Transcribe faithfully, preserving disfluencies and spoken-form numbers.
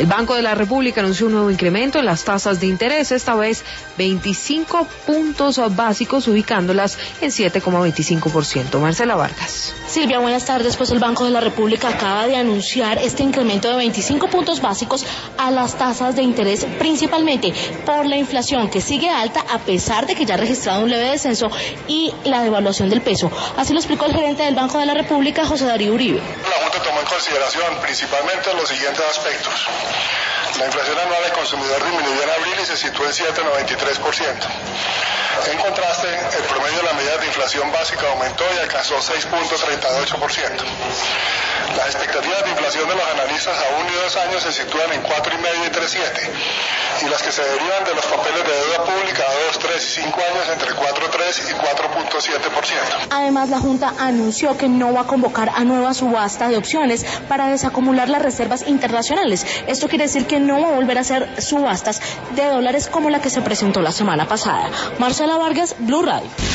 El Banco de la República anunció un nuevo incremento en las tasas de interés, esta vez veinticinco puntos básicos, ubicándolas en siete coma veinticinco por ciento. Marcela Vargas. Silvia, buenas tardes. Pues el Banco de la República acaba de anunciar este incremento de veinticinco puntos básicos a las tasas de interés, principalmente por la inflación que sigue alta a pesar de que ya ha registrado un leve descenso y la devaluación del peso. Así lo explicó el gerente del Banco de la República, José Darío Uribe. La Junta tomó en consideración principalmente los siguientes aspectos. La inflación anual del consumidor disminuyó en abril y se situó en siete coma noventa y tres por ciento. En contraste, el promedio de la medida de inflación básica aumentó y alcanzó seis coma treinta y ocho por ciento. Las expectativas de inflación de los analistas a uno y dos años se sitúan en cuatro coma cinco y tres coma siete, y las que se derivan de los papeles de deuda pública a dos, tres y cinco años entre cuatro coma tres y cuatro coma siete por ciento. Además, la Junta anunció que no va a convocar a nueva subasta de opciones para desacumular las reservas internacionales. Esto quiere decir que no va a volver a hacer subastas de dólares como la que se presentó la semana pasada. Marcela Vargas, Blue Radio.